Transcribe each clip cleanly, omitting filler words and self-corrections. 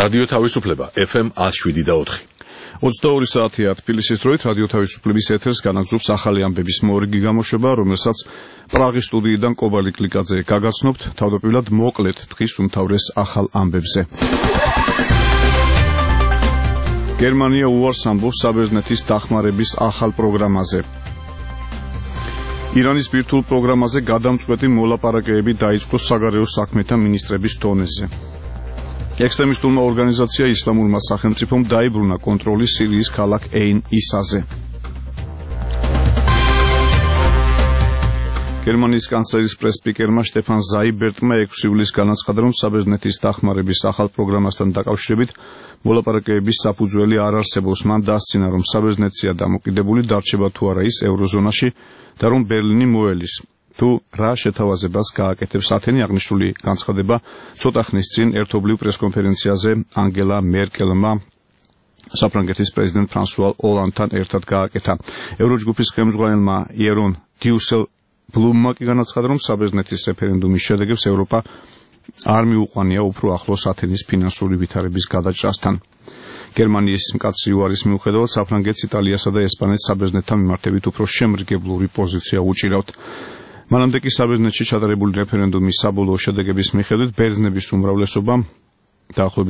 რადიო თავისუფლება FM 107.4. 22 საათია თბილისის დროით რადიო თავისუფლების ეთერს განაგრძობს ახალი ამბების მორიგი გამოშვება, რომელსაც პრაღის სტუდიიდან კობალი კლიკაძე გაგაცნობთ. თავდაპირველად მოკლედ დღის უმთავრეს ახალ ამბებზე. გერმანია უარს ამბობს საბერძნეთის დახმარების ახალ პროგრამაზე. ირანის ბირთვულ პროგრამაზე გადამწყვეტი მოლაპარაკებები დაიწყო საგარეო საქმეთა მინისტრების დონეზე. ექსტრემისტულმა ორგანიზაცია ისლამურმა სახელმწიფომ დაიბრუნა კონტროლი სირიის ქალაქ ეინ ისაზე. გერმანიის კანცლერის პრეს-სპიკერმა შტეფან ზაიბერტმა 6 ივლისს განაცხადა, რომ საბერძნეთის დახმარების ახალ პროგრამასთან დაკავშირებით მოლაპარაკებების საფუძველი არ არსებობს. მან დასცინა, რომ საბერძნეთია დამოკიდებული დარჩება თუ არა ის ევროზონაში და რომ ბერლინი მოელის. თუ რა შეთავაზებას გააკეთებს ათენი, აღნიშნული განცხადება ცოტა ხნის წინ ერთობლივ პრესკონფერენციაზე ანგელა მერკელმა საფრანგეთის პრეზიდენტ ფრანსუა ოლანდთან ერთად გააკეთა. ევროჯგუფის ხელმძღვანელმა იერონ დიუსელბლუმმა კი განაცხადა, რომ საბერძნეთის რეფერენდუმის შედეგებს ევროპა არ მიუყვანია უფრო ახლოს ათენის ფინანსური ვითარების გადაჭრასთან. გერმანიის მკაცრი უარის მიუხედავად საფრანგეთს, იტალიასა და ესპანეთს საბერძნეთთან მიმართებით უფრო შემრიგებლური პოზიცია უჭირავთ. მანამდე კი საბერძნეთში ჩატარებული რეფერენდუმის საბოლოო შედეგების მიხედვით ბერძნების უმრავლესობამ დაახლოებით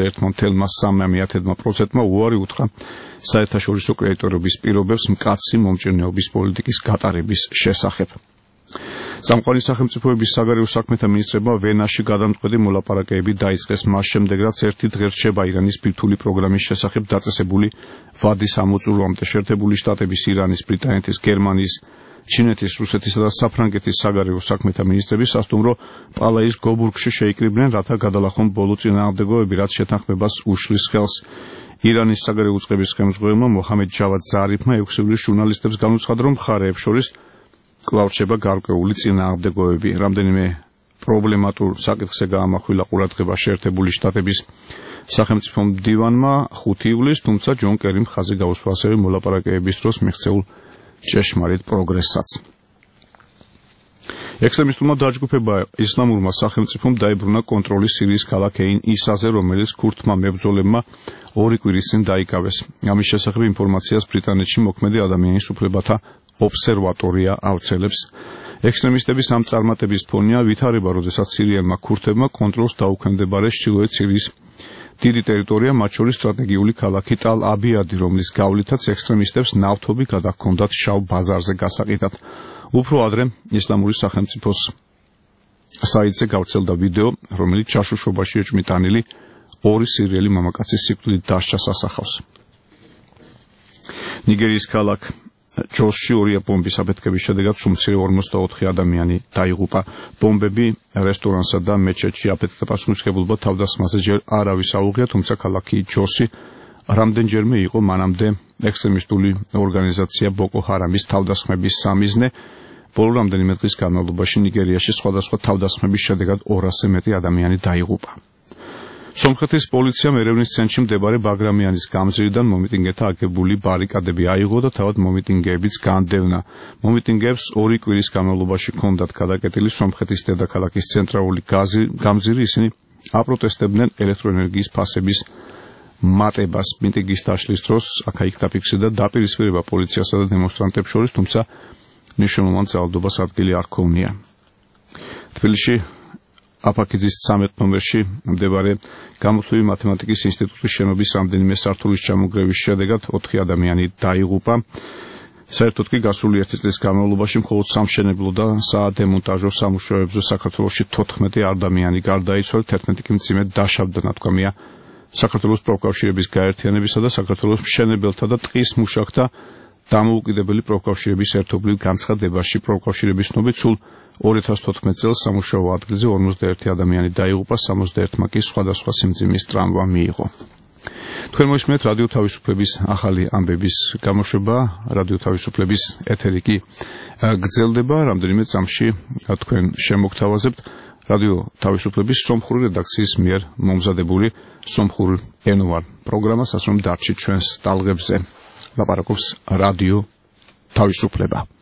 61.3%-მა უარი უთხრა საერთაშორისო კრედიტორობის პირობებს მკაცრი მომჭირნეობის პოლიტიკის გატარების შესახებ. წამყვანი სახელმწიფოების საგარეო საქმეთა მინისტრებმა ვენაში გადამწყვეტი მოლაპარაკებები დაიწყეს მას შემდეგ, რაც ერთი დღე რჩება ირანის ბირთვული პროგრამის შესახებ დაწესებული ვადის ამოწურვამდე. შეერთებული შტატების, ირანის, ბრიტანეთის, გერმანიის, ჩინეთის, რუსეთისა და საფრანგეთის საგარეო საქმეთა მინისტრები სასტუმრო პალაის გობურგში შეიკრიბნენ, რათა გადალახონ ბოლო წინააღმდეგობები, რაც შეთანხმებას უშლის ხელს. ირანის საგარეო უწყების ხელმძღვანელმა მოჰამედ ჯავად ზარიფმა 6 ივლისს ჟურნალისტებს განუცხადა, რომ მხარეებს შორის კვლავ რჩება გარკვეული წინააღმდეგობები. რამდენიმე პრობლემატურ საკითხზე გაამახვილა ყურადღება შეერთებული შტატების სახელმწიფო მდივანმა 5 ივლისს, თუმცა ჯონ კერიმ ხაზი გაუსვა ასევე მოლაპარაკებების დროს მიღწეულ ჭეშმარიტ პროგრესსაც. ექსტრემისტულმა დაჯგუფება ისლამურმა სახელმწიფომ დაიბრუნა კონტროლი სირიის ქალაქ ეინ ისაზე, რომელიც ქურთმა მებრძოლებმა 2 კვირის წინ დაიკავეს. ამის შესახებ ინფორმაციას ბრიტანეთში მოქმედი ადამიანის უფლებათა ობსერვატორია ავრცელებს. ექსტრემისტების ამ წარმატების ფონია ვითარება, როდესაც სირიელმა ქურთებმა კონტროლს დაუქვემდებარეს ჩრდილოეთ სირიის დიდი ტერიტორია, მათ შორის სტრატეგიული ქალაქი ტალ-აბიადი, რომლის გავლითაც ექსტრემისტებს ნავთობი გადაჰქონდათ შავ ბაზარზე გასაყიდად. უფრო ადრე ისლამური სახელმწიფოს საიტზე გავრცელდა ვიდეო, რომელიც ჩაშუშობაში ეჭვმიტანილი 2 სირიელი მამაკაცის სიკვდილით დასჯას ასახავს. ნიგერიის ქალაქ ჯოსში 2 ბომბის აფეთქების შედეგად სუმცირე 44 ადამიანი დაიღუპა. ბომბები რესტორანსა და მეჩეთში აფეთქდა. პასუხისმგებლობა თავდასხმაზე ჯერ არავის აუღია, თუმცა ქალაქი ჯოსი რამდენჯერმე იყო მანამდე ექსტრემისტული ორგანიზაცია ბოკო ჰარამის თავდასხმების სამიზნე. ბოლო რამდენიმე დღის განმავლობაში ნიგერიაში სხვადასხვა თავდასხმების შედეგად 200-ზე მეტი ადამიანი დაიღუპა. სომხეთის პოლიციამ ერევნის ცენტრში მდებარე ბაგრამიანის გამზირიდან მომიტინგეთა აგებული ბარიკადები აიღო და თავად მომიტინგეებიც განდევნა. მომიტინგეებს 2 კვირის განმავლობაში ჰქონდათ გადაკეტილი სომხეთის დედაქალაქის ცენტრალური გამზირი. ისინი აპროტესტებდნენ ელექტროენერგიის ფასების მატებას. მიტინგის დაშლის დროს აქა-იქ დაფიქსირდა დაპირისპირება პოლიციასა და დემონსტრანტებს შორის, თუმცა მნიშვნელოვან ძალადობას ადგილი არ ჰქონია. თბილისში აფაქიძის 13 ნომერში მდებარე გამოთვლილი მათემატიკის ინსტიტუტის შენობის რამდენიმე სართულის ჩამონგრევის შედეგად 4 ადამიანი დაიღუპა. საერთოდ კი გასული 1 წლის განმავლობაში მხოლოდ სამშენებლო და საადემონტაჟო სამუშაოებზე საქართველოში 14 ადამიანი გარდაიცვალა, 11 კი მძიმე დაშავდა, ნათქვამია საქართველოს პროფკავშირების გაერთიანებისა და საქართველოს მშენებელთა და ტყის მუშაკთა დამოუკიდებელი პროფკავშირების ერთობლივ განცხადებაში. პროფკავშირების ცნობით სულ 2014 წელს სამუშაო ადგილზე 51 ადამიანი დაიღუპა, 61-მა კი სხვადასხვა სიმძიმის ტრამვა მიიღო. თქვენ მოისმენთ რადიო თავისუფლების ახალი ამბების გამოშვება. რადიო თავისუფლების ეთერი კი გრძელდება. რამდენიმე წამში თქვენ შემოგთავაზებთ რადიო თავისუფლების სომხური რედაქციის მიერ მომზადებული სომხურ ენოვან პროგრამას, ასე რომ დარჩით ჩვენს ტალღებზე. ლაპარაკობს რადიო თავისუფლება.